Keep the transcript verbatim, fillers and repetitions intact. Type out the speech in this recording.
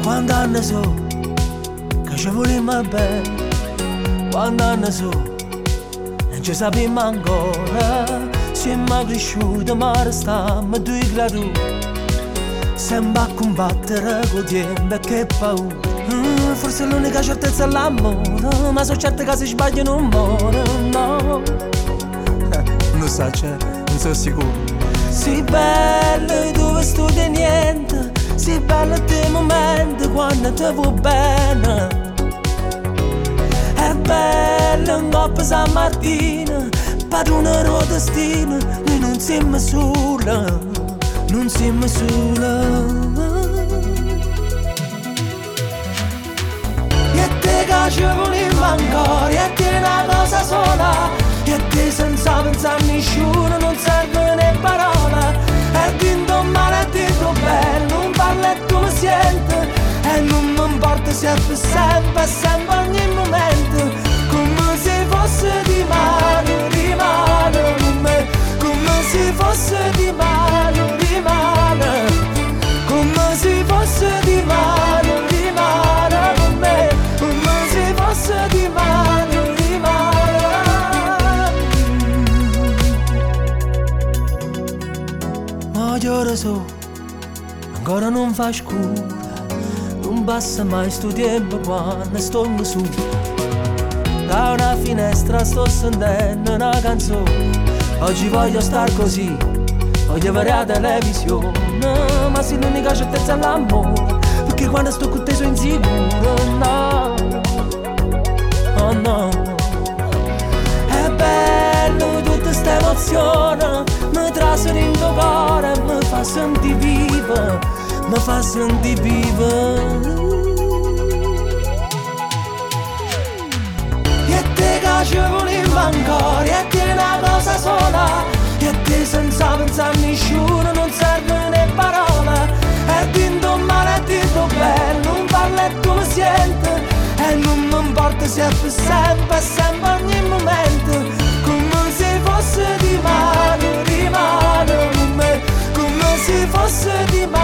Quando anni so che ci volemmo bene, quando anni so non ci sappiamo ancora. Siamo cresciuti ma restiamo due gradi, sembra a combattere con tempo e che paura. mm, Forse l'unica certezza è l'amore, ma so certe che si sbagliano non muore, no. Non so, c'è, non sono sicuro. Si bello dove studi niente, si bello te momenti quando ti vuoi bene. È bello un coppa stamattina, padrone del destino, noi non siamo sola, non siamo sola. E te che ci volevo ancora, e te una cosa sola, e te senza pensare a nessuno, non serve né parola. E dito male, e dito bene, non parla e tu mi senti, e non mi importa se è per sempre, sempre ogni momento. Come se fosse di mano, rimane con me. Come se fosse di mano, rimane. Come se fosse di mano, rimane con me. Come se fosse di mano, rimane. Ma io lo so, ancora non fa scura, non passa mai sto tempo quando sto su. Da una finestra sto sentendo una canzone, oggi voglio star così, voglio vedere la televisione. Ma se l'unica certezza è l'amore, perché quando sto con te sono insicuro, no. Oh no. È bello tutta sta emozione, mi trasferisce in cuore, mi fa sentire viva, mi fa sentire viva. Ci volevo ancora, e te una cosa sola, e te senza pensare a nessuno, non serve né parola. E dito male, e dito bene, non parla e tu mi senti, e non mi importa se è per sempre, sempre ogni momento. Come se fosse di mano, rimane con me. Come se fosse di mano.